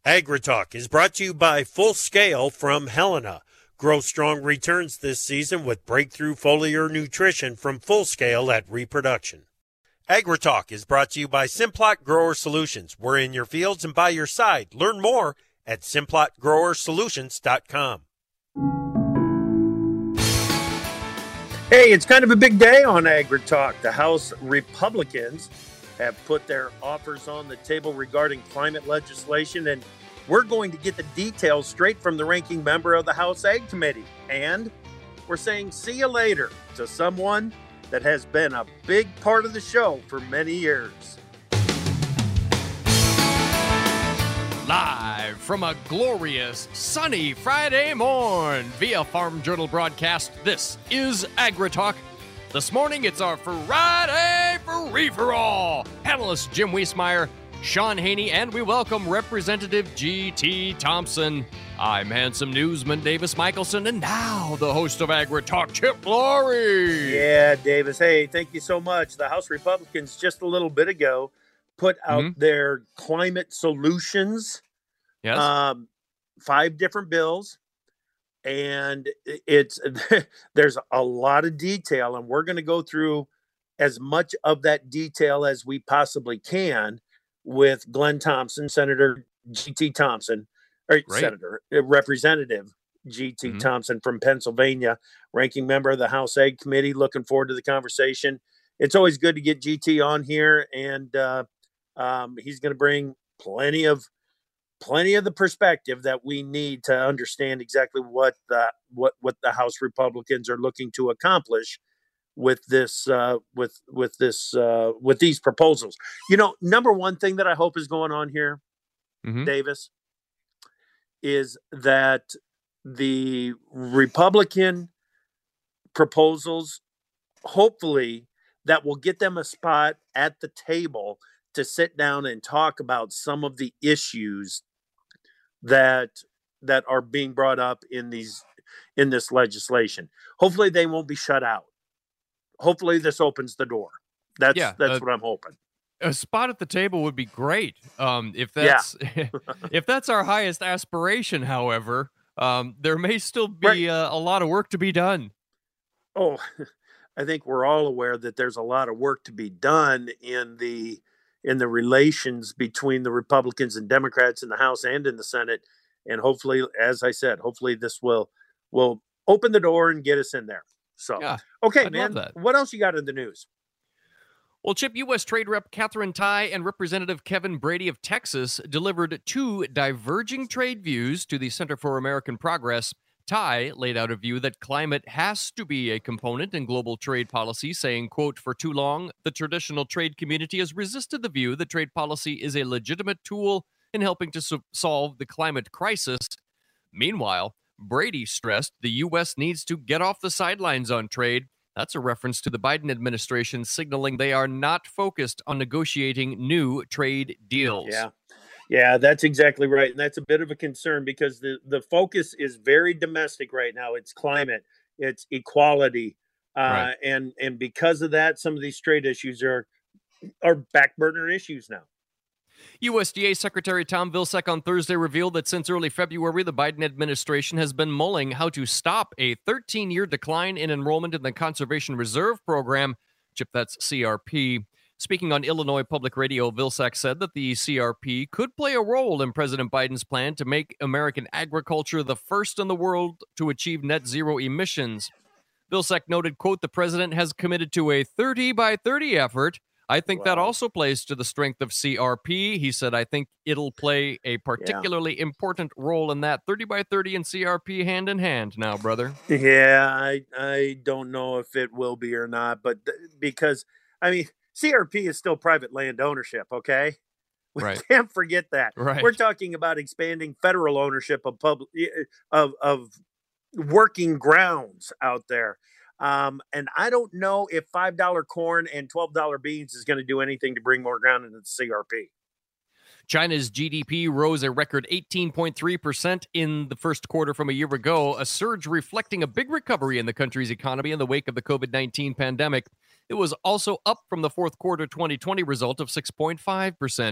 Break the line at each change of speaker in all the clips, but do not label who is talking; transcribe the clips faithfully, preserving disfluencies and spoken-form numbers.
AgriTalk is brought to you by Full Scale from Helena. Grow strong returns this season with breakthrough foliar nutrition from Full Scale at Reproduction. AgriTalk is brought to you by Simplot Grower Solutions. We're in your fields and by your side. Learn more at simplot grower solutions dot com. Hey, it's kind of a big day on AgriTalk. The House Republicans have put their offers on the table regarding climate legislation, and we're going to get the details straight from the ranking member of the House Ag Committee. And we're saying see you later to someone that has been a big part of the show for many years.
Live from a glorious, sunny Friday morn via Farm Journal broadcast, this is AgriTalk. This morning, it's our Friday free-for-all. Panelists Jim Wiesemeyer, Sean Haney, and we welcome Representative G T Thompson. I'm handsome newsman Davis Michelson, and now the host of AgriTalk, Chip Laurie.
Yeah, Davis. Hey, thank you so much. The House Republicans just a little bit ago put out mm-hmm. their climate solutions.
Yes.
Um, five different bills. And it's there's a lot of detail, and we're going to go through as much of that detail as we possibly can with Glenn Thompson, Senator G T Thompson, or Great. Senator, Representative G T Mm-hmm. Thompson from Pennsylvania, ranking member of the House Ag Committee. Looking forward to the conversation. It's always good to get G T on here, and uh, um, he's going to bring plenty of plenty of the perspective that we need to understand exactly what the what what the House Republicans are looking to accomplish with this uh, with with this uh, with these proposals. You know, number one thing that I hope is going on here, mm-hmm. Davis, is that the Republican proposals, hopefully, that will get them a spot at the table to sit down and talk about some of the issues that that are being brought up in these in this legislation. Hopefully they won't be shut out. Hopefully this opens the door. That's yeah, that's uh, what I'm hoping.
A spot at the table would be great. Um, if that's yeah. if that's our highest aspiration, however, um, there may still be right. uh, a lot of work to be done.
Oh, I think we're all aware that there's a lot of work to be done in the in the relations between the Republicans and Democrats in the House and in the Senate. And hopefully, as I said, hopefully this will will open the door and get us in there. So, yeah, okay, I'd man, what else you got in the news?
Well, Chip, U S Trade Rep Katherine Tai and Representative Kevin Brady of Texas delivered two diverging trade views to the Center for American Progress. Tai laid out a view that climate has to be a component in global trade policy, saying, quote, "For too long, the traditional trade community has resisted the view that trade policy is a legitimate tool in helping to so- solve the climate crisis." Meanwhile, Brady stressed the U S needs to get off the sidelines on trade. That's a reference to the Biden administration signaling they are not focused on negotiating new trade deals.
Yeah. Yeah, that's exactly right. And that's a bit of a concern because the, the focus is very domestic right now. It's climate, it's equality. Uh, right. and, and because of that, some of these trade issues are, are back burner issues now.
U S D A Secretary Tom Vilsack on Thursday revealed that since early February, the Biden administration has been mulling how to stop a thirteen-year decline in enrollment in the Conservation Reserve Program. Chip, that's C R P. Speaking on Illinois Public Radio, Vilsack said that the C R P could play a role in President Biden's plan to make American agriculture the first in the world to achieve net zero emissions. Vilsack noted, quote, "The president has committed to a thirty by thirty effort. I think wow. that also plays to the strength of C R P. He said, I think it'll play a particularly yeah. important role in that. thirty by thirty and C R P hand in hand now, brother."
Yeah, I I don't know if it will be or not, but th- because, I mean, C R P is still private land ownership, okay? We
right.
can't forget that.
Right.
We're talking about expanding federal ownership of public of of working grounds out there. Um, and I don't know if five dollars corn and twelve dollars beans is going to do anything to bring more ground into the C R P.
China's G D P rose a record eighteen point three percent in the first quarter from a year ago, a surge reflecting a big recovery in the country's economy in the wake of the covid nineteen pandemic. It was also up from the fourth quarter twenty twenty result of six point five percent.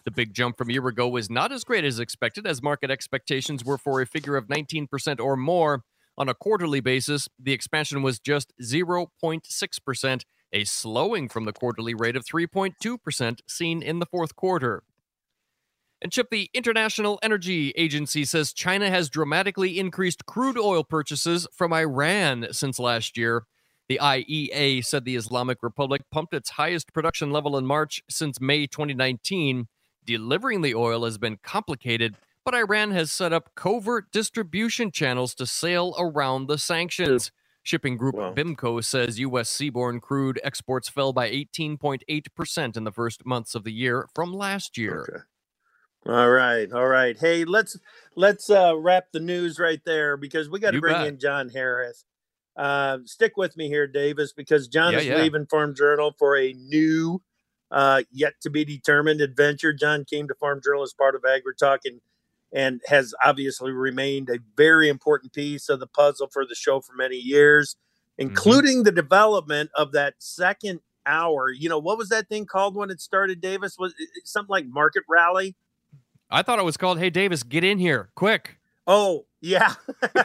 The big jump from a year ago was not as great as expected, as market expectations were for a figure of nineteen percent or more. On a quarterly basis, the expansion was just zero point six percent, a slowing from the quarterly rate of three point two percent seen in the fourth quarter. And Chip, the International Energy Agency says China has dramatically increased crude oil purchases from Iran since last year. The I E A said the Islamic Republic pumped its highest production level in March since May twenty nineteen. Delivering the oil has been complicated, but Iran has set up covert distribution channels to sail around the sanctions. Shipping group
Wow.
BIMCO says U S seaborne crude exports fell by eighteen point eight percent in the first months of the year from last year.
Okay. All right, all right. Hey, let's let's uh, wrap the news right there because we got to
You
bring
bet.
in John Harris. Uh, stick with me here, Davis, because John
Yeah,
is
yeah.
leaving Farm Journal for a new, uh, yet to be determined adventure. John came to Farm Journal as part of AgriTalk and and has obviously remained a very important piece of the puzzle for the show for many years, including mm-hmm. the development of that second hour. You know, what was that thing called when it started, Davis? Was it something like Market Rally?
I thought it was called, Hey, Davis, get in here, quick.
Oh, yeah.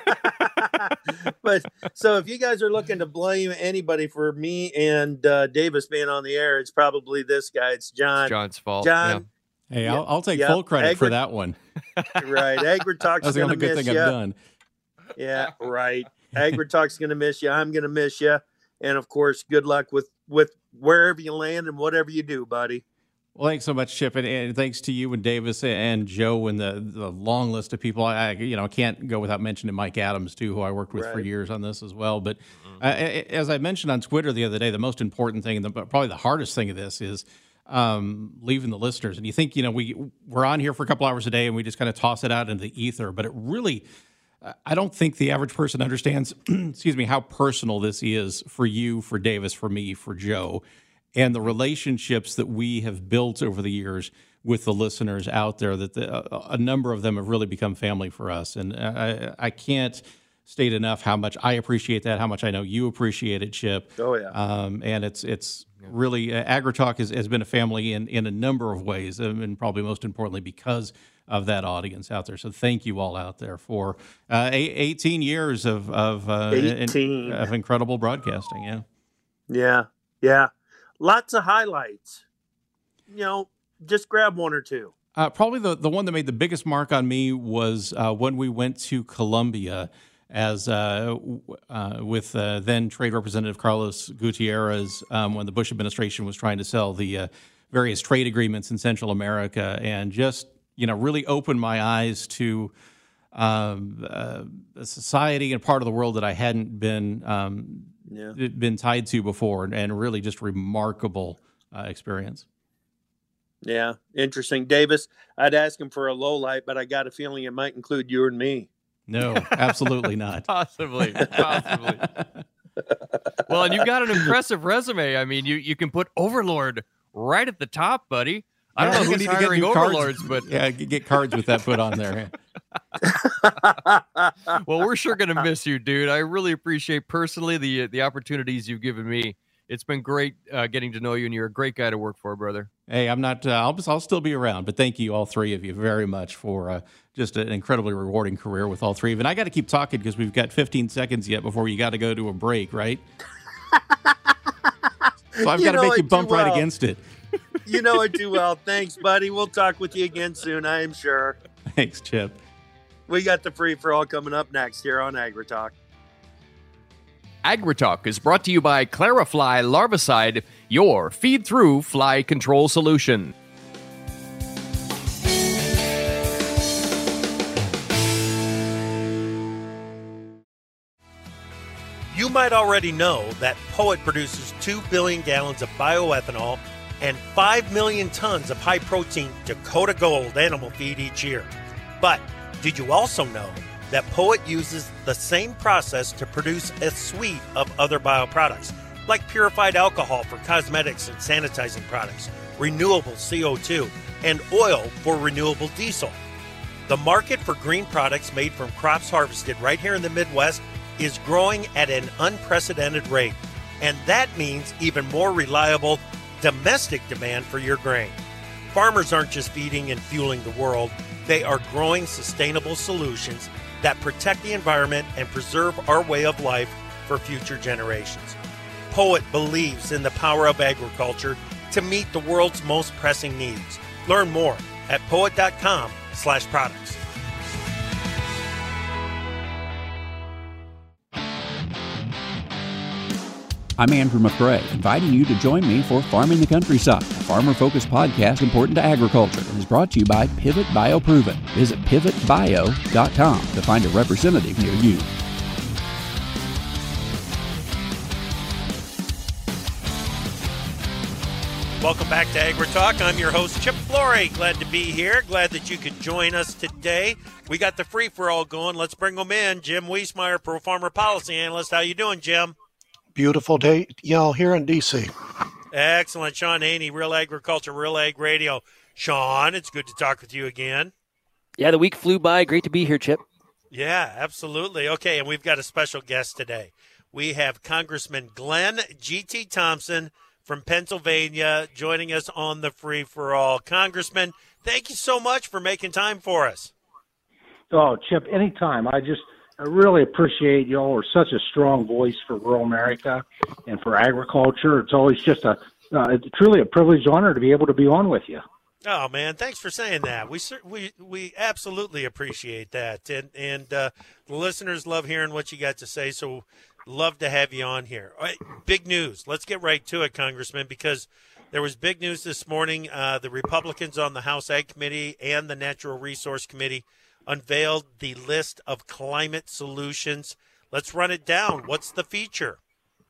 But so if you guys are looking to blame anybody for me and uh, Davis being on the air, it's probably this guy. It's John.
It's John's fault.
John.
Yeah. Hey,
yeah,
I'll, I'll take
yeah,
full credit
Agri-
for that one.
Right. AgriTalk's
That's the
going
only
to
good
miss
thing
you.
I've done.
Yeah, right. AgriTalk's going to miss you. I'm going to miss you. And, of course, good luck with, with wherever you land and whatever you do, buddy.
Well, thanks so much, Chip, and, and thanks to you and Davis and Joe and the, the long list of people. I, you know, can't go without mentioning Mike Adams too, who I worked with right. for years on this as well. But mm-hmm. uh, as I mentioned on Twitter the other day, the most important thing and the, probably the hardest thing of this is um, leaving the listeners. And you think, you know, we we're on here for a couple hours a day and we just kind of toss it out into the ether, but it really. I don't think the average person understands. excuse me, how personal this is for you, for Davis, for me, for Joe. And the relationships that we have built over the years with the listeners out there, that the, uh, a number of them have really become family for us. And I, I can't state enough how much I appreciate that, how much I know you appreciate it, Chip.
Oh, yeah.
Um, and it's it's really, uh, AgriTalk has, has been a family in, in a number of ways, and probably most importantly because of that audience out there. So thank you all out there for uh, eighteen years of, of, uh,
eighteen.
In, of incredible broadcasting. Yeah.
Yeah. Yeah. Lots of highlights. You know, just grab one or two.
Uh, probably the, the one that made the biggest mark on me was uh, when we went to Colombia as uh, uh, with uh, then Trade Representative Carlos Gutierrez um, when the Bush administration was trying to sell the uh, various trade agreements in Central America, and just, you know, really opened my eyes to um, uh, a society and part of the world that I hadn't been um, Yeah. been tied to before, and really just remarkable uh, experience.
Yeah, interesting. Davis, I'd ask him for a low light, but I got a feeling it might include you and me.
No, absolutely not.
Possibly, possibly. Well, and you've got an impressive resume. I mean, you, you can put Overlord right at the top, buddy. I don't
yeah,
know who's
need
hiring
to get
Overlords,
cards.
but
yeah, get cards with that put on there.
Well, we're sure going to miss you, dude. I really appreciate personally the the opportunities you've given me. It's been great uh, getting to know you, and you're a great guy to work for, brother.
Hey, I'm not. Uh, I'll, I'll still be around, but thank you, all three of you, very much for uh, just an incredibly rewarding career with all three of you. And I got to keep talking because we've got fifteen seconds yet before you got to go to a break, right? So I've got to make you bump well. right against it.
You know it too well. Thanks, buddy. We'll talk with you again soon, I am sure.
Thanks, Chip.
We got the free for all coming up next here on AgriTalk.
AgriTalk is brought to you by Clarifly Larvicide, your feed-through fly control solution.
You might already know that Poet produces two billion gallons of bioethanol and five million tons of high-protein Dakota Gold animal feed each year. But did you also know that Poet uses the same process to produce a suite of other bioproducts, like purified alcohol for cosmetics and sanitizing products, renewable C O two, and oil for renewable diesel? The market for green products made from crops harvested right here in the Midwest is growing at an unprecedented rate, and that means even more reliable domestic demand for your grain. Farmers aren't just feeding and fueling the world, they are growing sustainable solutions that protect the environment and preserve our way of life for future generations. Poet believes in the power of agriculture to meet the world's most pressing needs. Learn more at poet.com slash products.
I'm Andrew McRae, inviting you to join me for Farming the Countryside, a farmer-focused podcast important to agriculture, and is brought to you by Pivot BioProven. Visit pivot bio dot com to find a representative near you.
Welcome back to AgriTalk. I'm your host, Chip Flory. Glad to be here. Glad that you could join us today. We got the free-for-all going. Let's bring them in. Jim Wiesmeyer, Pro Farmer Policy Analyst. How you doing, Jim?
Beautiful day, y'all, here in D C.
Excellent. Sean Haney, Real Agriculture, Real Ag Radio. Sean, it's good to talk with you again.
Yeah, the week flew by. Great to be here, Chip.
Yeah, absolutely. Okay, and we've got a special guest today. We have Congressman Glenn G T. Thompson from Pennsylvania joining us on the free-for-all. Congressman, thank you so much for making time for us.
Oh, Chip, anytime. I just I really appreciate y'all are such a strong voice for rural America and for agriculture. It's always just a uh, it's truly a privileged honor to be able to be on with you.
Oh man, thanks for saying that. We we we absolutely appreciate that, and and uh, the listeners love hearing what you got to say. So love to have you on here. All right, big news. Let's get right to it, Congressman, because there was big news this morning. Uh, the Republicans on the House Ag Committee and the Natural Resource Committee unveiled the list of climate solutions. Let's run it down. What's the feature?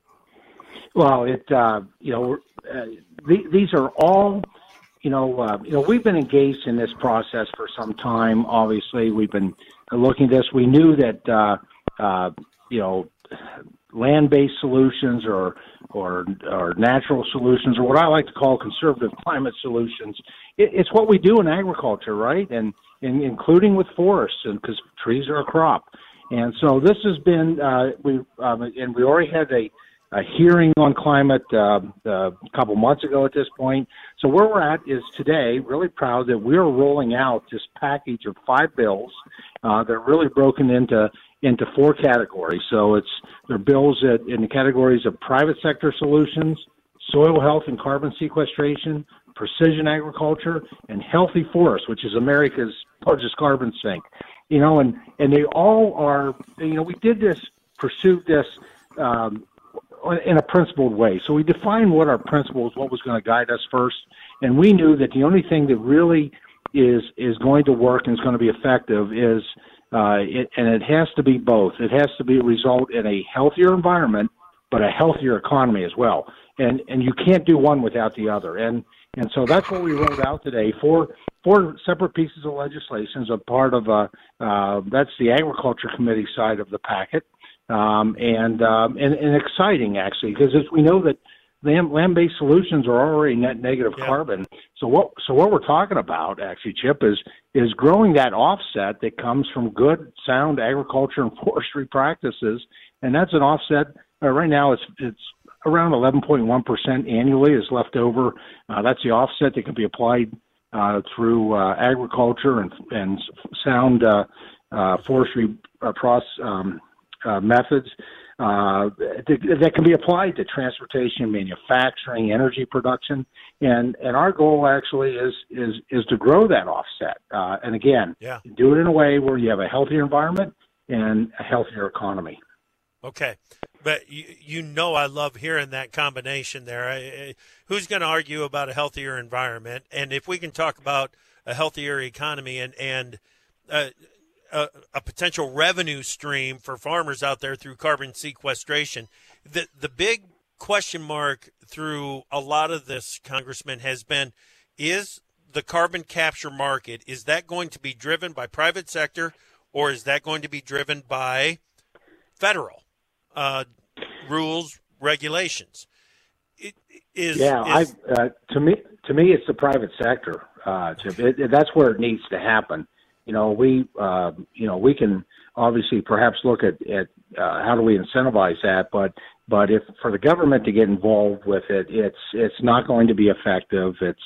Well, it uh, you know uh, th- these are all you know uh, you know we've been engaged in this process for some time. Obviously, we've been looking at this. We knew that uh, uh, you know land-based solutions or or or natural solutions, or what I like to call conservative climate solutions. It, it's what we do in agriculture, right? And In, including with forests, and because trees are a crop, and so this has been uh, we um, and we already had a, a hearing on climate uh, uh, a couple months ago at this point. So where we're at is today, really proud that we are rolling out this package of five bills. Uh, they're really broken into into four categories. So it's they're bills that in the categories of private sector solutions, soil health and carbon sequestration, precision agriculture, and healthy forests, which is America's largest carbon sink. You know, and, and they all are, you know, we did this, pursued this um, in a principled way. So we defined what our principles, what was going to guide us first, and we knew that the only thing that really is is going to work and is going to be effective is, uh, it, and it has to be both. It has to be result in a healthier environment, but a healthier economy as well. And and you can't do one without the other. And And so that's what we rolled out today. Four four separate pieces of legislation as a part of a, uh, that's the Agriculture Committee side of the packet, um, and, um, and and exciting actually, because we know that land, land-based solutions are already net negative yeah. carbon. So what so what we're talking about actually, Chip, is is growing that offset that comes from good, sound agriculture and forestry practices, and that's an offset. Uh, right now, it's it's around eleven point one percent annually is left over. Uh, that's the offset that can be applied uh, through uh, agriculture and, and sound uh, uh, forestry uh, process um, uh, methods uh, that, that can be applied to transportation, manufacturing, energy production. And, and our goal actually is is is to grow that offset. Uh, and again, yeah. do it in a way where you have a healthier environment and a healthier economy.
Okay. But you, you know I love hearing that combination there. I, I, who's going to argue about a healthier environment? And if we can talk about a healthier economy and, and uh, a, a potential revenue stream for farmers out there through carbon sequestration, the, the big question mark through a lot of this, Congressman, has been, is the carbon capture market, is that going to be driven by private sector, or is that going to be driven by federal Uh, rules, regulations? It, is,
yeah,
is,
I, uh, to me, to me, it's the private sector. Uh, Chip. It, it, that's where it needs to happen. You know, we, uh, you know, we can obviously perhaps look at, at uh, how do we incentivize that, but but if for the government to get involved with it, it's it's not going to be effective. It's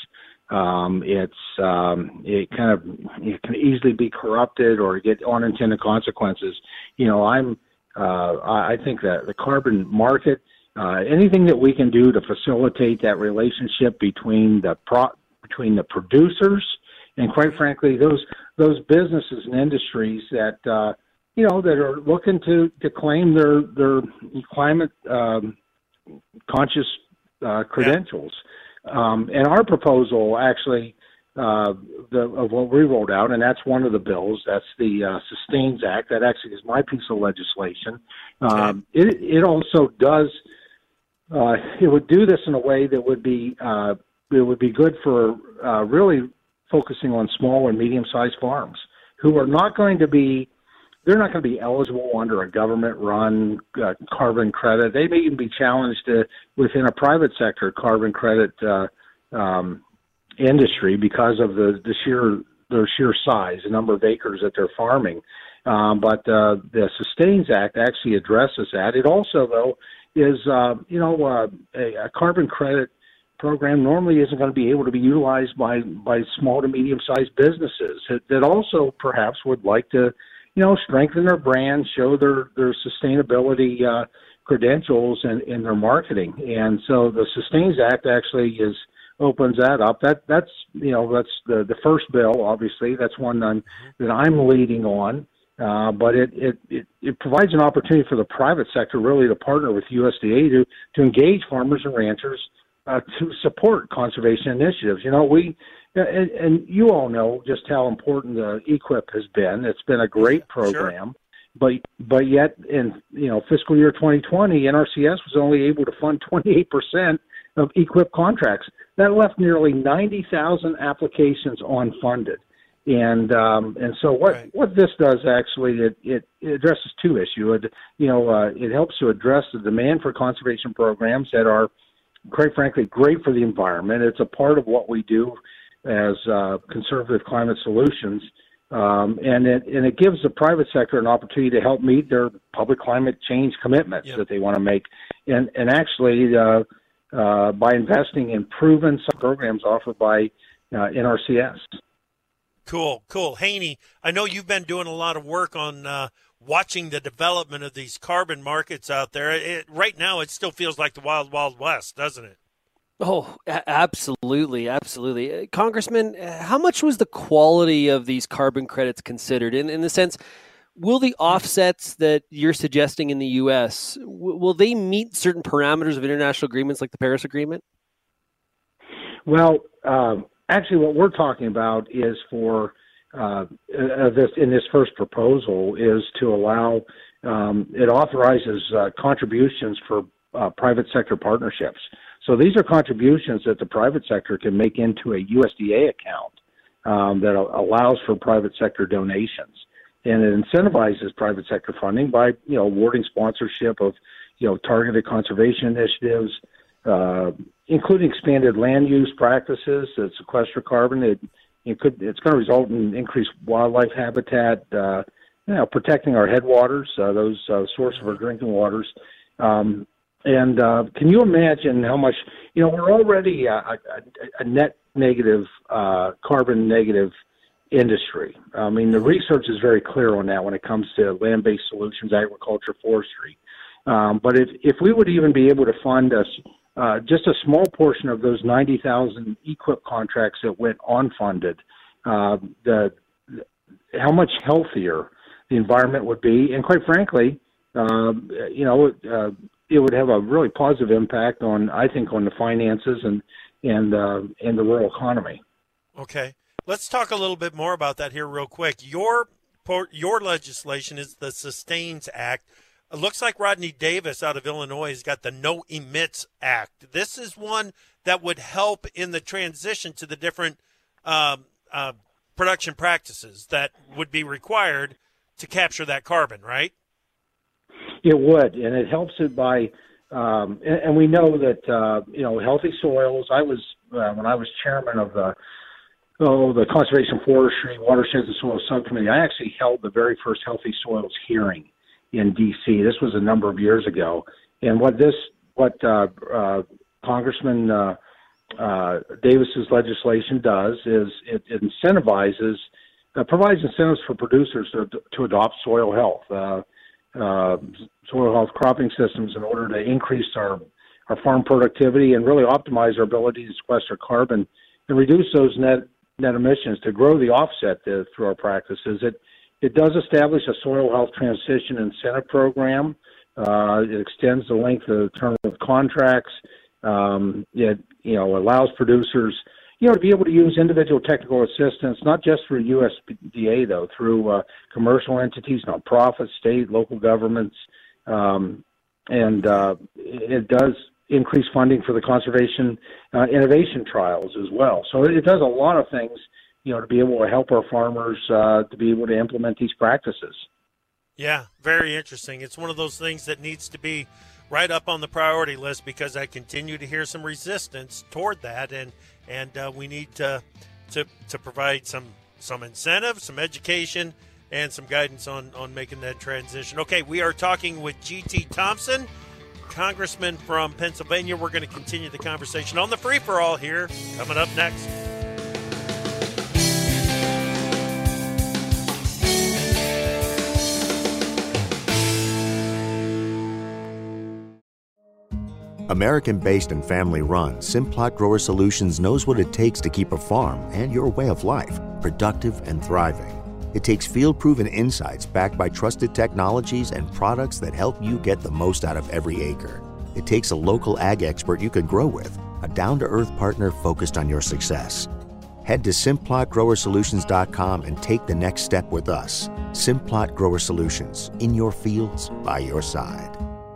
Um, it's um, it kind of it can easily be corrupted or get unintended consequences. You know, I'm uh, I think that the carbon market, uh, anything that we can do to facilitate that relationship between the pro between the producers and, quite frankly, those those businesses and industries that uh, you know that are looking to, to claim their their climate um, conscious uh, credentials. Yeah. Um, and our proposal, actually, uh, the, of what we rolled out, and that's one of the bills. That's the uh, Sustains Act. That actually is my piece of legislation. Um, it, it also does. Uh, it would do this in a way that would be uh, it would be good for uh, really focusing on small and medium-sized farms who are not going to be. They're not going to be eligible under a government-run uh, carbon credit. They may even be challenged to, within a private sector carbon credit uh, um, industry because of the, the sheer their sheer size, the number of acres that they're farming. Um, but uh, the Sustains Act actually addresses that. It also, though, is uh, you know uh, a, a carbon credit program normally isn't going to be able to be utilized by by small to medium-sized businesses that, that also perhaps would like to, you know, strengthen their brand, show their, their sustainability uh, credentials in, in their marketing. And so the Sustains Act actually is opens that up. That that's you know that's the, the first bill. Obviously, that's one I'm, that I'm leading on. Uh, but it, it, it, it provides an opportunity for the private sector really to partner with U S D A to to engage farmers and ranchers uh, to support conservation initiatives. You know, we. And, and you all know just how important the E Q I P has been. It's been a great program, sure. but but yet in you know fiscal year twenty twenty, N R C S was only able to fund twenty-eight percent of E Q I P contracts. That left nearly ninety thousand applications unfunded. And um, and so what, right. what this does actually, it, it, it addresses two issues. It, you know, uh, it helps to address the demand for conservation programs that are, quite frankly, great for the environment. It's a part of what we do as uh, conservative climate solutions, um, and it and it gives the private sector an opportunity to help meet their public climate change commitments yep. that they want to make, and and actually uh, uh, by investing in proven programs offered by uh, N R C S.
Cool, cool. Haney, I know you've been doing a lot of work on uh, watching the development of these carbon markets out there. It, right now, it still feels like the wild, wild west, doesn't it?
Oh, absolutely, absolutely. Congressman, how much was the quality of these carbon credits considered? In, in the sense, will the offsets that you're suggesting in the U S, w- will they meet certain parameters of international agreements like the Paris Agreement?
Well, um, actually what we're talking about is for uh, this in this first proposal is to allow, um, it authorizes uh, contributions for uh, private sector partnerships. So these are contributions that the private sector can make into a U S D A account um, that allows for private sector donations, and it incentivizes private sector funding by you know awarding sponsorship of you know targeted conservation initiatives, uh, including expanded land use practices that sequester carbon. It, it could it's going to result in increased wildlife habitat, uh, you know, protecting our headwaters, uh, those uh, source of our drinking waters. Um, And uh, can you imagine how much, you know, we're already a, a, a net negative, uh, carbon negative industry. I mean, the research is very clear on that when it comes to land-based solutions, agriculture, forestry. Um, but if, if we would even be able to fund us uh, just a small portion of those ninety thousand E Q I P contracts that went unfunded, uh, the, how much healthier the environment would be. And quite frankly, uh, you know, uh, it would have a really positive impact on, I think, on the finances and and uh, and the rural economy.
Okay, let's talk a little bit more about that here, real quick. Your your legislation is the Sustains Act. It looks like Rodney Davis out of Illinois has got the No Emits Act. This is one that would help in the transition to the different um, uh, production practices that would be required to capture that carbon, right?
It would, and it helps it by, um, and, and we know that uh, you know healthy soils. I was uh, when I was chairman of the oh the Conservation Forestry Watersheds and Soil Subcommittee. I actually held the very first Healthy Soils hearing in D C. This was a number of years ago, and what this what uh, uh, Congressman uh, uh, Davis's legislation does is it, it incentivizes, uh, provides incentives for producers to, to adopt soil health, uh, uh, soil health cropping systems in order to increase our, our farm productivity and really optimize our ability to sequester carbon and reduce those net net emissions to grow the offset to, through our practices. It it does establish a soil health transition incentive program. Uh, it extends the length of the term of contracts. Um, it you know allows producers you know to be able to use individual technical assistance, not just through U S D A though, through uh, commercial entities, nonprofits, state, local governments, um, and uh, it does increase funding for the conservation uh, innovation trials as well. So it does a lot of things, you know, to be able to help our farmers uh, to be able to implement these practices.
Yeah, very interesting. It's one of those things that needs to be right up on the priority list because I continue to hear some resistance toward that, and and uh, we need to to to provide some some incentive, some education, and some guidance on on making that transition. Okay, we are talking with G T Thompson, Congressman from Pennsylvania. We're going to continue the conversation on the free-for-all here, coming up next.
American-based and family-run, Simplot Grower Solutions knows what it takes to keep a farm and your way of life productive and thriving. It takes field-proven insights backed by trusted technologies and products that help you get the most out of every acre. It takes a local ag expert you can grow with, a down-to-earth partner focused on your success. Head to Simplot Grower Solutions dot com and take the next step with us. Simplot Grower Solutions, in your fields, by your side.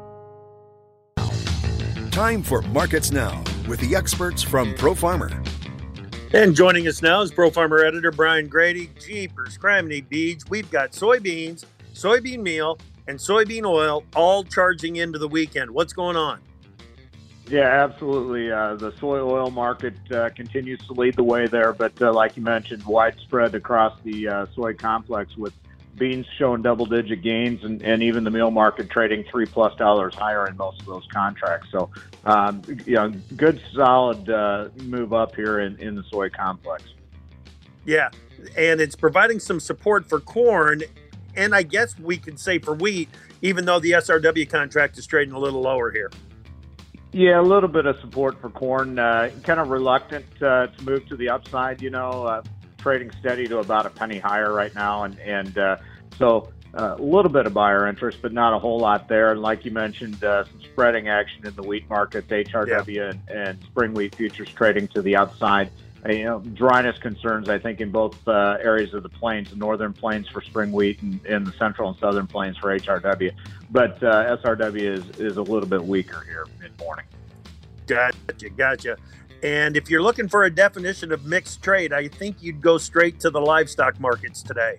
Time for Markets Now with the experts from ProFarmer.
And joining us now is ProFarmer editor Brian Grady. Jeepers, criminy beads. We've got soybeans, soybean meal, and soybean oil all charging into the weekend. What's going on?
Yeah, absolutely. Uh, the soy oil market uh, continues to lead the way there, but uh, like you mentioned, widespread across the uh, soy complex with beans showing double-digit gains and, and even the meal market trading three plus dollars higher in most of those contracts. So, um, you know, good, solid uh, move up here in, in the soy complex.
Yeah, and it's providing some support for corn, and I guess we could say for wheat, even though the S R W contract is trading a little lower here.
Yeah, a little bit of support for corn. Uh, kind of reluctant uh, to move to the upside, you know, uh, trading steady to about a penny higher right now. And, and uh, so uh, a little bit of buyer interest, but not a whole lot there. And like you mentioned, uh, some spreading action in the wheat markets, H R W yeah. and, and spring wheat futures trading to the outside. Uh, you know, dryness concerns, I think, in both uh, areas of the plains, the northern plains for spring wheat and, and the central and southern plains for H R W. But uh, S R W is, is a little bit weaker here mid-morning.
Gotcha, gotcha. And if you're looking for a definition of mixed trade, I think you'd go straight to the livestock markets today.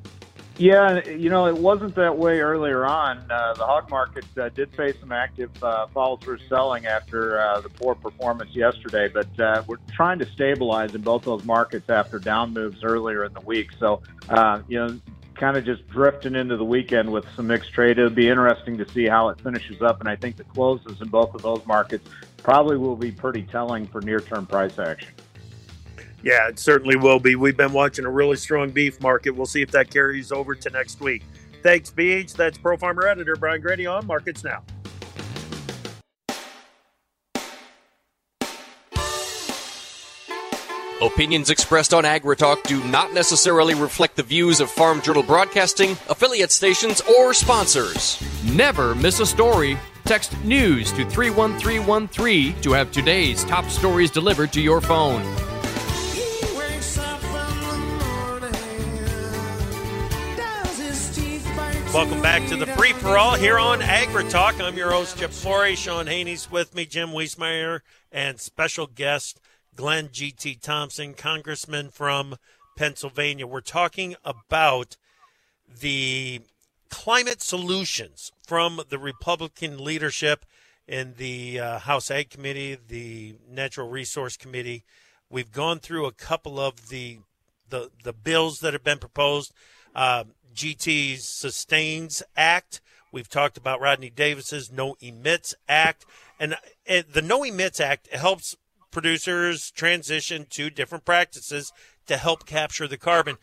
Yeah, you know, it wasn't that way earlier on. Uh, the hog market uh, did face some active uh, follow-through selling after uh, the poor performance yesterday, but uh, we're trying to stabilize in both those markets after down moves earlier in the week. So, uh, you know, kind of just drifting into the weekend with some mixed trade. It'll be interesting to see how it finishes up, and I think the closes in both of those markets probably will be pretty telling for near-term price action.
Yeah, it certainly will be. We've been watching a really strong beef market. We'll see if that carries over to next week. Thanks, B H. That's ProFarmer editor Brian Grady on Markets Now.
Opinions expressed on AgriTalk do not necessarily reflect the views of Farm Journal Broadcasting, affiliate stations, or sponsors. Never miss a story. Text NEWS to three one three one three to have today's top stories delivered to your phone.
Welcome back to the free-for-all here on AgriTalk. I'm your host, Jeff Flory. Sean Haney's with me, Jim Wiesmeyer, and special guest Glenn G T Thompson, Congressman from Pennsylvania. We're talking about the climate solutions from the Republican leadership in the uh, House Ag Committee, the Natural Resource Committee. We've gone through a couple of the the, the bills that have been proposed. Uh, G T's Sustains Act. We've talked about Rodney Davis's No Emits Act. And uh, the No Emits Act helps producers transition to different practices to help capture the carbon.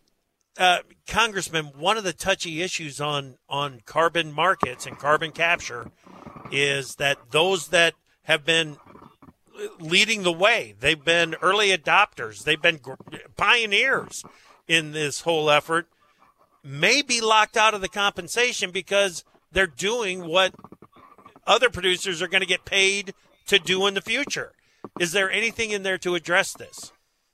Uh, Congressman, one of the touchy issues on, on carbon markets and carbon capture is that those that have been leading the way, they've been early adopters, they've been pioneers in this whole effort, may be locked out of the compensation because they're doing what other producers are going to get paid to do in the future. Is there anything in there to address this?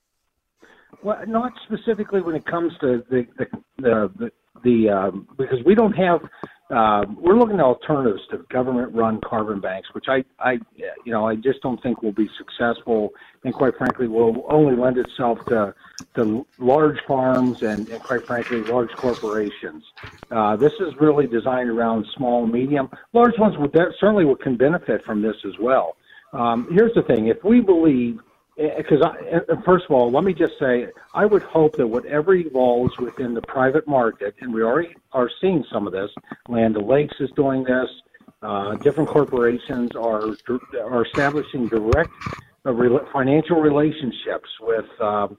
Well, not specifically when it comes to the the the, the, the um, because we don't have uh, we're looking at alternatives to government-run carbon banks, which I, I you know I just don't think will be successful, and quite frankly will only lend itself to to large farms and, and quite frankly large corporations. Uh, this is really designed around small, medium, large ones would certainly can benefit from this as well. Um, here's the thing: if we believe Because first of all, let me just say, I would hope that whatever evolves within the private market, and we already are seeing some of this, Land O'Lakes is doing this, uh, different corporations are are establishing direct uh, re- financial relationships with, um,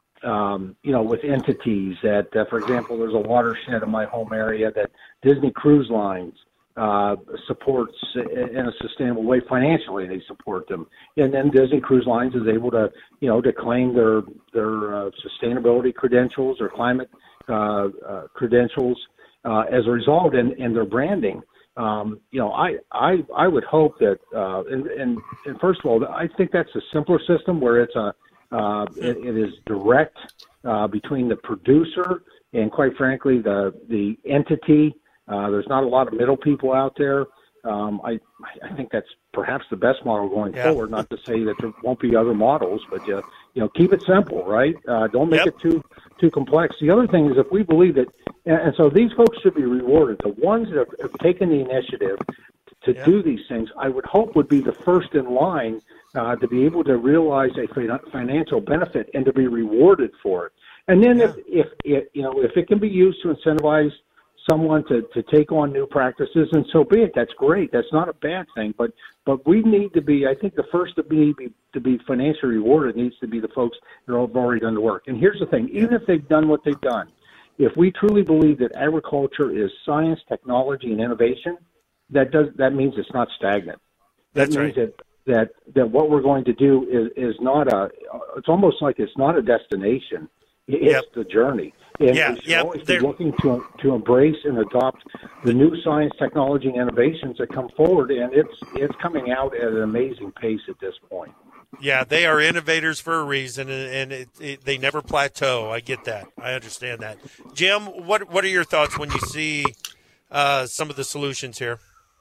um, you know, with entities that, uh, for example, there's a watershed in my home area that Disney Cruise Lines Uh, supports in a sustainable way financially. They support them, and then Disney Cruise Lines is able to, you know, to claim their their uh, sustainability credentials or climate uh, uh, credentials uh, as a result, in, in their branding. Um, you know, I, I I would hope that, uh, and, and and first of all, I think that's a simpler system where it's a uh, it, it is direct uh, between the producer and, quite frankly, the the entity. Uh, there's not a lot of middle people out there. Um, I I think that's perhaps the best model going yeah. forward. Not to say that there won't be other models, but uh, you know, keep it simple, right? Uh, don't make yep. it too too complex. The other thing is, if we believe that, and, and so these folks should be rewarded. The ones that have, have taken the initiative to yeah. do these things, I would hope would be the first in line uh, to be able to realize a financial benefit and to be rewarded for it. And then yeah. if, if it, you know, if it can be used to incentivize someone to, to take on new practices, and so be it. That's great. That's not a bad thing. But but we need to be, I think the first to be, be to be financially rewarded needs to be the folks that have already done the work. And here's the thing, even if they've done what they've done, if we truly believe that agriculture is science, technology, and innovation, that does that means it's not stagnant. That
That's
means
right.
that, that that what we're going to do is, is not a, it's almost like it's not a destination. It's
yep.
the journey. And
yeah,
we should
yeah,
always be looking to to embrace and adopt the new science, technology, and innovations that come forward, and it's it's coming out at an amazing pace at this point.
Yeah, they are innovators for a reason, and, and it, it, they never plateau. I get that. I understand that. Jim, what what are your thoughts when you see uh, some of the solutions here?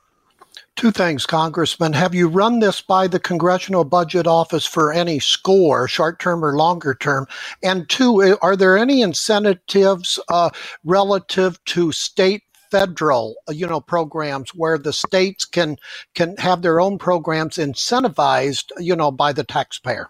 Two things, Congressman. Have you run this by the Congressional Budget Office for any score, short-term or longer-term? And two, are there any incentives uh, relative to state, federal, you know, programs where the states can can have their own programs incentivized, you know, by the taxpayer?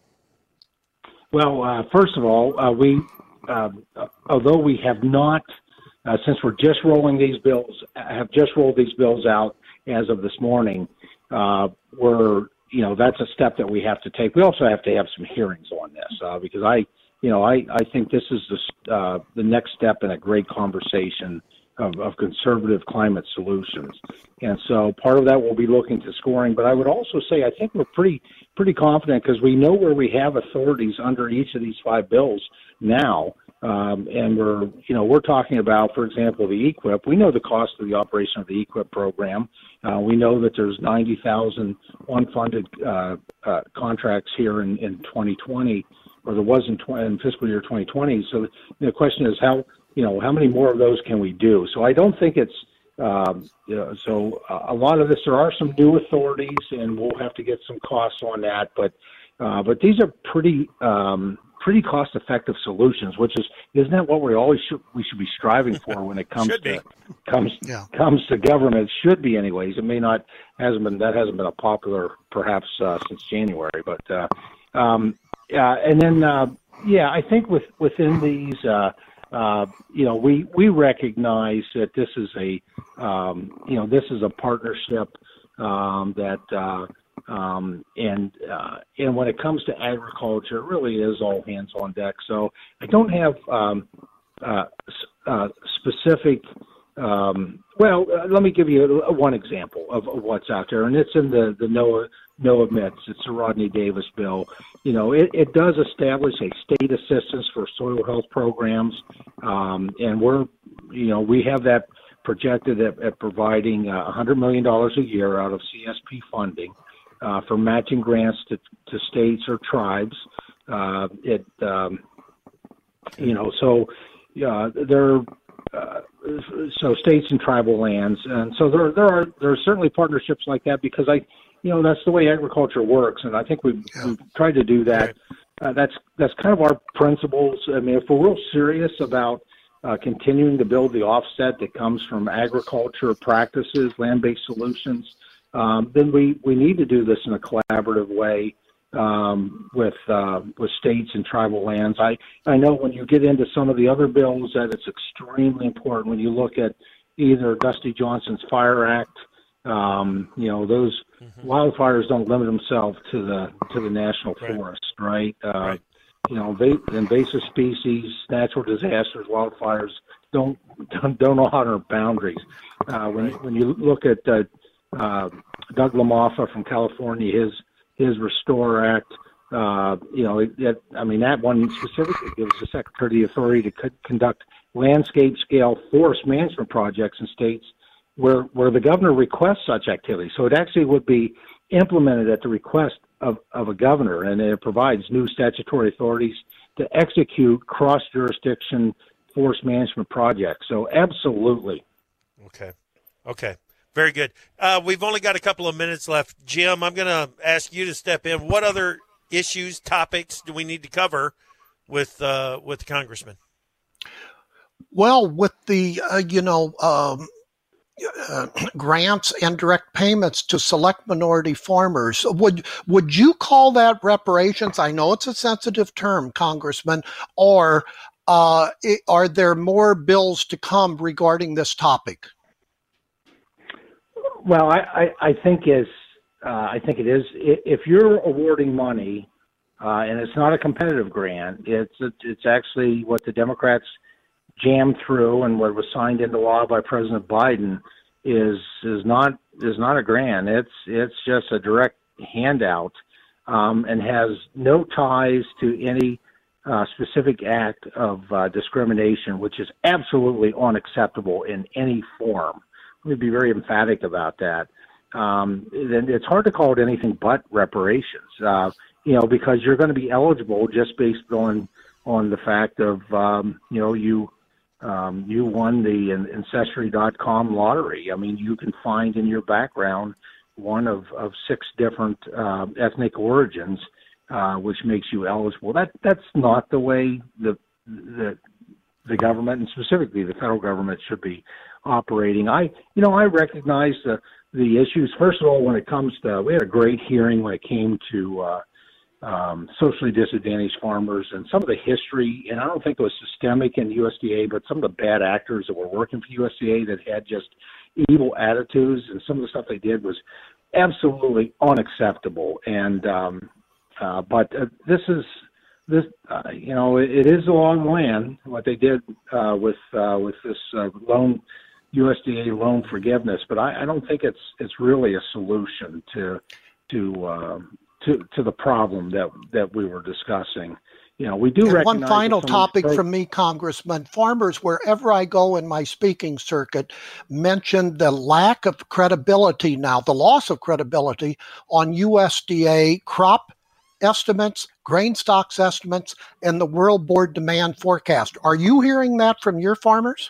Well, uh, first of all, uh, we, uh, although we have not, uh, since we're just rolling these bills, have just rolled these bills out as of this morning, uh, we're, you know, that's a step that we have to take. We also have to have some hearings on this uh, because I, you know, I, I think this is the, uh, the next step in a great conversation of, of conservative climate solutions. And so part of that will be looking to scoring. But I would also say I think we're pretty pretty confident because we know where we have authorities under each of these five bills now. Um, and we're, you know, we're talking about, for example, the E Q I P. We know the cost of the operation of the E Q I P program. Uh, we know that there's ninety thousand unfunded uh, uh, contracts here in, in twenty twenty, or there was in, tw- in fiscal year twenty twenty. So the question is how, you know, how many more of those can we do? So I don't think it's, um, you know, so a lot of this, there are some new authorities, and we'll have to get some costs on that. But, uh, but these are pretty, um, pretty cost-effective solutions, which is isn't that what we always should we should be striving for when it comes to comes
yeah.
comes to government? Should be, anyways. It may not hasn't been that hasn't been a popular perhaps uh, since January, but uh, um, yeah, and then uh, yeah, I think with within these, uh, uh, you know, we we recognize that this is a um, you know this is a partnership um, that. Uh, Um, and uh, and when it comes to agriculture, it really is all hands on deck. So I don't have um, uh, uh, specific. Um, well, uh, let me give you one example of, of what's out there, and it's in the the NOAA NOAA M I Ts. It's the Rodney Davis bill. You know, it, it does establish a state assistance for soil health programs, um, and we're, you know, we have that projected at, at providing uh, one hundred million dollars a year out of C S P funding uh, for matching grants to, to states or tribes. Uh, it, um, you know, so uh, there. Uh, so states and tribal lands, and so there there are there are certainly partnerships like that, because I, you know, that's the way agriculture works, and I think we've, yeah. we've tried to do that. Uh, that's that's kind of our principles. I mean, if we're real serious about uh, continuing to build the offset that comes from agriculture practices, land-based solutions, um, then we, we need to do this in a collaborative way. Um, with uh, with states and tribal lands. I, I know when you get into some of the other bills that it's extremely important. When you look at either Dusty Johnson's Fire Act, um, you know, those mm-hmm. wildfires don't limit themselves to the to the national right. forest, right? Uh, right. You know, va- invasive species, natural disasters, wildfires don't don't, don't know how to boundaries. Uh, when right. when you look at uh, uh, Doug LaMaffa from California, his his Restore Act, uh, you know, it, it, I mean, that one specifically gives the Secretary the authority to co- conduct landscape-scale forest management projects in states where, where the governor requests such activity. So it actually would be implemented at the request of, of a governor, and it provides new statutory authorities to execute cross-jurisdiction forest management projects. So absolutely.
Okay. Okay. Very good. Uh, we've only got a couple of minutes left. Jim, I'm going to ask you to step in. What other issues, topics do we need to cover with uh, with the congressman?
Well, with the, uh, you know, um, uh, grants and direct payments to select minority farmers, would would you call that reparations? I know it's a sensitive term, Congressman, or uh, it, are there more bills to come regarding this topic?
Well, I, I, I think is uh, I think it is. If you're awarding money, uh, and it's not a competitive grant, it's it's actually what the Democrats jammed through, and what was signed into law by President Biden is is not is not a grant. It's it's just a direct handout, um, and has no ties to any uh, specific act of uh, discrimination, which is absolutely unacceptable in any form. Let me be very emphatic about that. Um, then it's hard to call it anything but reparations, uh, you know, because you're going to be eligible just based on on the fact of, um, you know, you um, you won the Ancestry dot com lottery. I mean, you can find in your background one of, of six different uh, ethnic origins, uh, which makes you eligible. That that's not the way the the the government, and specifically the federal government, should be operating. I, you know, I recognize the the issues. First of all, when it comes to, we had a great hearing when it came to uh, um, socially disadvantaged farmers and some of the history. And I don't think it was systemic in U S D A, but some of the bad actors that were working for U S D A that had just evil attitudes, and some of the stuff they did was absolutely unacceptable. And um, uh, but uh, this is. This, uh, you know, it, it is a long land, what they did uh, with uh, with this uh, loan, U S D A loan forgiveness, but I, I don't think it's it's really a solution to to uh, to to the problem that that we were discussing. You know, we do
and
recognize
one final topic
pro-
from me, Congressman. Farmers, wherever I go in my speaking circuit, mention the lack of credibility now, the loss of credibility on U S D A crop estimates, grain stocks estimates, and the World Board demand forecast. Are you hearing that from your farmers?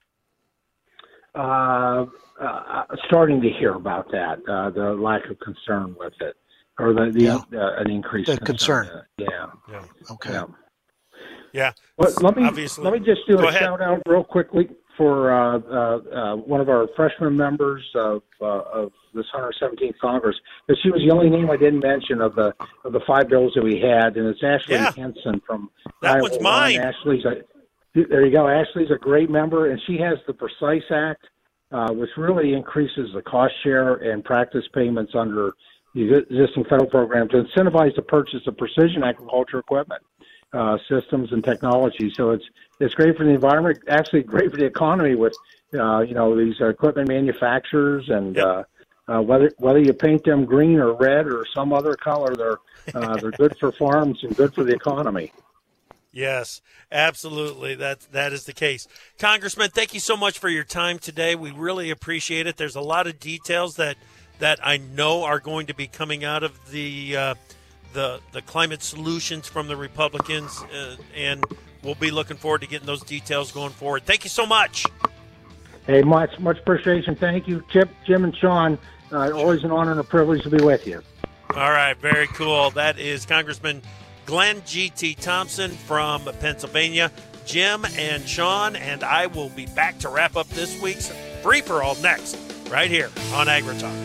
Uh, uh, starting to hear about that, uh, the lack of concern with it, or the, the
yeah.
uh, an increased
the
concern.
concern.
Yeah.
Yeah.
Okay.
Yeah.
Yeah.
Well, let me
Obviously.
let me just do
Go
a
ahead.
shout out real quickly for uh, uh, uh, one of our freshman members of uh, of this one hundred seventeenth Congress. Because she was the only name I didn't mention of the of the five bills that we had, and it's Ashley
Yeah.
Henson from
That
Iowa.
one's mine.
Ashley's a, there you go. Ashley's a great member, and she has the Precise Act, uh, which really increases the cost share and practice payments under the existing federal program to incentivize the purchase of precision agriculture equipment, uh, systems, and technology. So it's it's great for the environment, actually great for the economy with, uh, you know, these equipment manufacturers and
Yep.
uh, uh, whether whether you paint them green or red or some other color, they're uh, they're good for farms and good for the economy.
Yes, absolutely. That that is the case. Congressman, thank you so much for your time today. We really appreciate it. There's a lot of details that that I know are going to be coming out of the uh, the the climate solutions from the Republicans, uh, and we'll be looking forward to getting those details going forward. Thank you so much.
Hey, much much appreciation. Thank you, Chip, Jim, and Sean. Uh, always an honor and a privilege to be with you.
All right, very cool. That is Congressman Glenn G T. Thompson from Pennsylvania. Jim and Sean and I will be back to wrap up this week's Free for All next, right here on AgriTalk.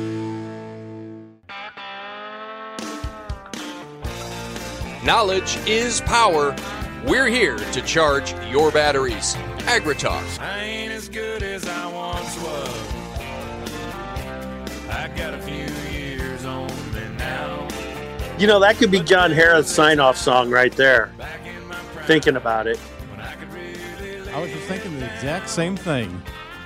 Knowledge is power. We're here to charge your batteries. AgriTalk.
I ain't as good as I once was. I got a few years on me now.
You know, that could be John Harris' sign-off song right there. Thinking about it.
I was just thinking the exact same thing.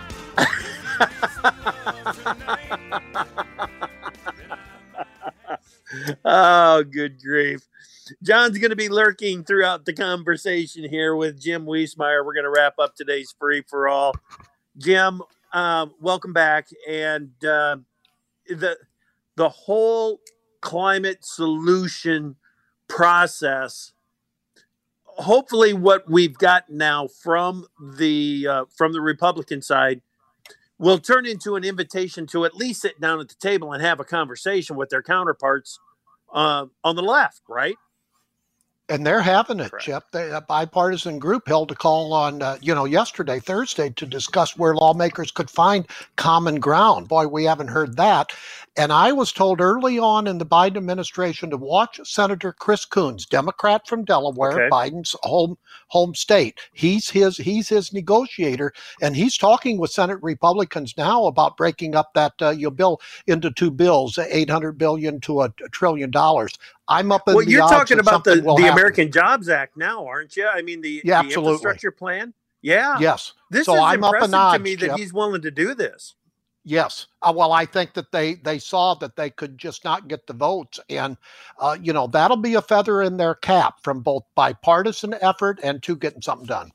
Oh, good grief. John's going to be lurking throughout the conversation here with Jim Wiesemeyer. We're going to wrap up today's Free for All. Jim, um, welcome back. And uh, the the whole climate solution process, hopefully what we've got now from the uh, from the Republican side will turn into an invitation to at least sit down at the table and have a conversation with their counterparts uh, on the left, right?
And they're having it,
Correct.
Chip. They, a bipartisan group held a call on, uh, you know, yesterday, Thursday, to discuss where lawmakers could find common ground. Boy, we haven't heard that. And I was told early on in the Biden administration to watch Senator Chris Coons, Democrat from Delaware,
Okay.
Biden's home home state. He's his he's his negotiator, and he's talking with Senate Republicans now about breaking up that uh, you bill into two bills, eight hundred billion to a, a trillion dollars. I'm up in
Well,
the
you're
odds
talking
that
about the,
something will
the
happen.
American Jobs Act now, aren't you? I mean, the,
Yeah,
the
absolutely.
infrastructure plan. Yeah.
Yes.
This
So
is
I'm up in
impressive to
odds,
me that
Chip.
he's willing to do this.
Yes. Uh, well, I think that they they saw that they could just not get the votes. And, uh, you know, that'll be a feather in their cap from both bipartisan effort and to getting something done.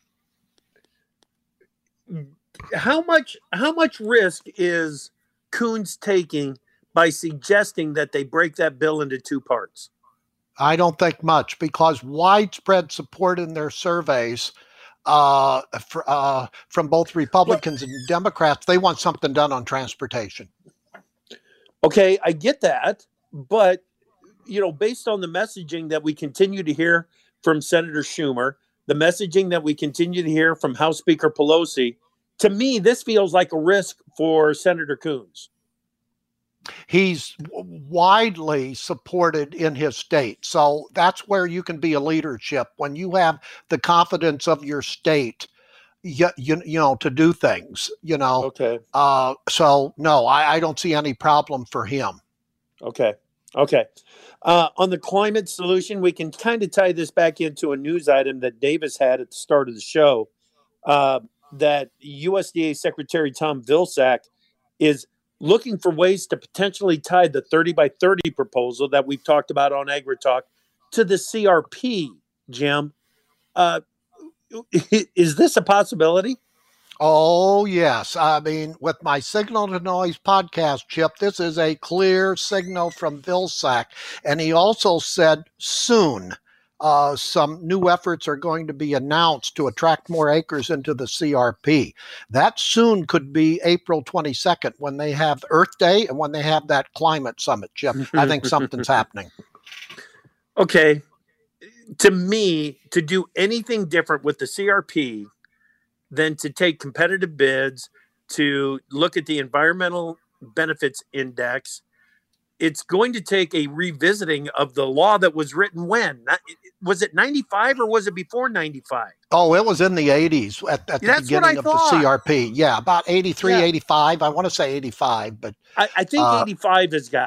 How much how much risk is Coons taking by suggesting that they break that bill into two parts?
I don't think much, because widespread support in their surveys uh, for, uh, from both Republicans and Democrats, they want something done on transportation.
Okay, I get that, but you know, based on the messaging that we continue to hear from Senator Schumer, the messaging that we continue to hear from House Speaker Pelosi, to me, this feels like a risk for Senator Coons.
He's widely supported in his state. So that's where you can be a leadership, when you have the confidence of your state, you, you, you know, to do things, you know.
Okay.
Uh, so, no, I, I don't see any problem for him.
Okay. Okay. Uh, on the climate solution, we can kind of tie this back into a news item that Davis had at the start of the show, uh, that U S D A Secretary Tom Vilsack is looking for ways to potentially tie the thirty by thirty proposal that we've talked about on AgriTalk to the C R P, Jim. Uh, is this a possibility?
Oh, yes. I mean, with my Signal to Noise podcast, Chip, this is a clear signal from Vilsack. And he also said soon uh, some new efforts are going to be announced to attract more acres into the C R P. That soon could be April twenty-second, when they have Earth Day and when they have that climate summit, Chip. I think something's happening.
Okay. To me, to do anything different with the C R P than to take competitive bids, to look at the environmental benefits index, it's going to take a revisiting of the law that was written when? Was it ninety-five or was it before ninety-five?
Oh, it was in the eighties at, at the
That's what I
beginning of the
thought.
C R P. Yeah, about eighty-three,
Yeah.
eighty-five. I want to say eighty-five, but
I, I think
Uh,
eighty-five has got it.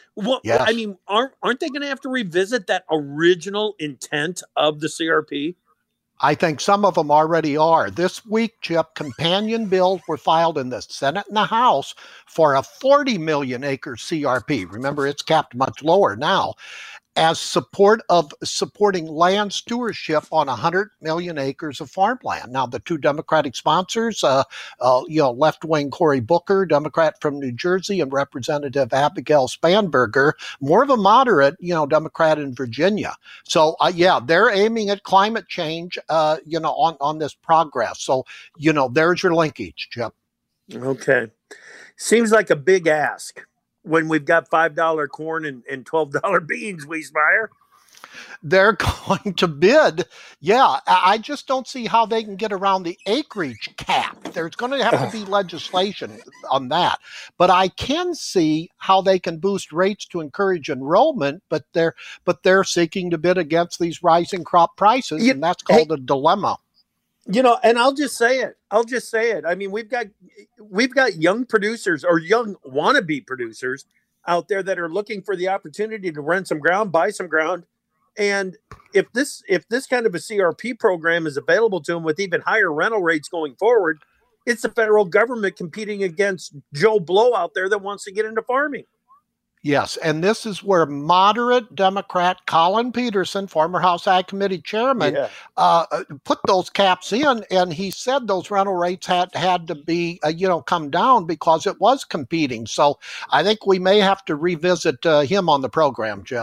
Well,
Yes.
I mean, aren't aren't they going to have to revisit that original intent of the C R P?
I think some of them already are. This week, Chip, companion bills were filed in the Senate and the House for a forty million acre C R P. Remember, it's capped much lower now, as support of supporting land stewardship on one hundred million acres of farmland. Now, the two Democratic sponsors, uh, uh, you know, left-wing Cory Booker, Democrat from New Jersey, and Representative Abigail Spanberger, more of a moderate, you know, Democrat in Virginia. So, uh, yeah, they're aiming at climate change, uh, you know, on, on this progress. So, you know, there's your linkage, Chip.
Okay. Seems like a big ask when we've got five dollar corn and, and twelve dollar beans, Wiesmeyer.
They're going to bid. Yeah, I just don't see how they can get around the acreage cap. There's going to have to be legislation on that. But I can see how they can boost rates to encourage enrollment, but they're but they're seeking to bid against these rising crop prices,
You-
and that's called a dilemma.
You know, and I'll just say it. I'll just say it. I mean, we've got we've got young producers or young wannabe producers out there that are looking for the opportunity to rent some ground, buy some ground. And if this if this kind of a C R P program is available to them with even higher rental rates going forward, it's the federal government competing against Joe Blow out there that wants to get into farming.
Yes, and this is where moderate Democrat Colin Peterson, former House Ag Committee chairman,
Yeah.
uh, put those caps in, and he said those rental rates had had to be, uh, you know, come down because it was competing. So I think we may have to revisit uh, him on the program, Jeff.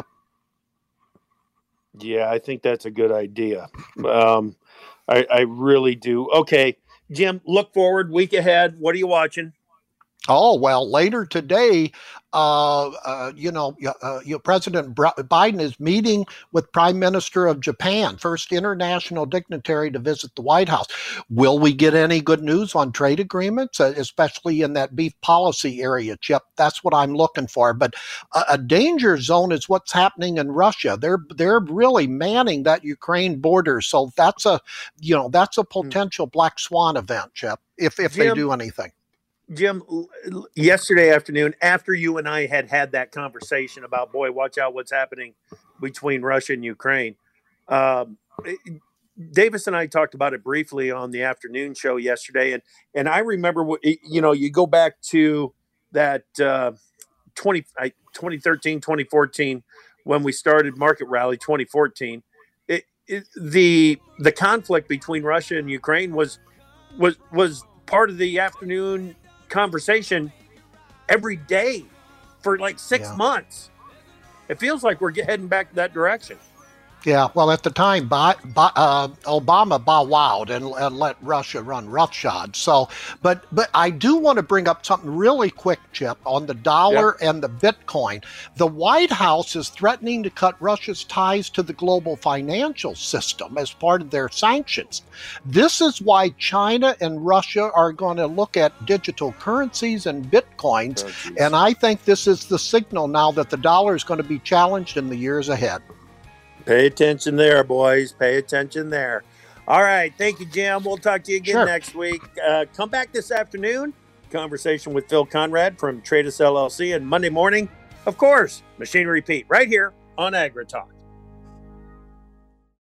Yeah, I think that's a good idea. Um, I, I really do. Okay, Jim, look forward, week ahead. What are you watching?
Oh, well, later today, uh, uh, you know, uh, you know, President Biden is meeting with Prime Minister of Japan, first international dignitary to visit the White House. Will we get any good news on trade agreements, uh, especially in that beef policy area, Chip? That's what I'm looking for. But a, a danger zone is what's happening in Russia. They're they're really manning that Ukraine border. So that's a, you know, that's a potential black swan event, Chip, if if
Jim,
they do anything.
Jim, yesterday afternoon, after you and I had had that conversation about, boy, watch out what's happening between Russia and Ukraine, um, Davis and I talked about it briefly on the afternoon show yesterday. And and I remember, you know, you go back to that uh, twenty, twenty thirteen, twenty fourteen, when we started Market Rally twenty fourteen, it, it, the the conflict between Russia and Ukraine was was was part of the afternoon conversation every day for like six
Yeah.
months. It feels like we're heading back that direction.
Yeah, well, at the time, Bi- Bi- uh, Obama bow-wowed and, and let Russia run roughshod. So, but but I do want to bring up something really quick, Chip, on the dollar and the Bitcoin. The White House is threatening to cut Russia's ties to the global financial system as part of their sanctions. This is why China and Russia are going to look at digital currencies and Bitcoins,
Oh,
and I think this is the signal now that the dollar is going to be challenged in the years ahead.
Pay attention there, boys. Pay attention there. All right. Thank you, Jim. We'll talk to you again
Sure.
next week. Uh, come back this afternoon. Conversation with Phil Conrad from Tradus L L C. And Monday morning, of course, Machinery Pete right here on AgriTalk.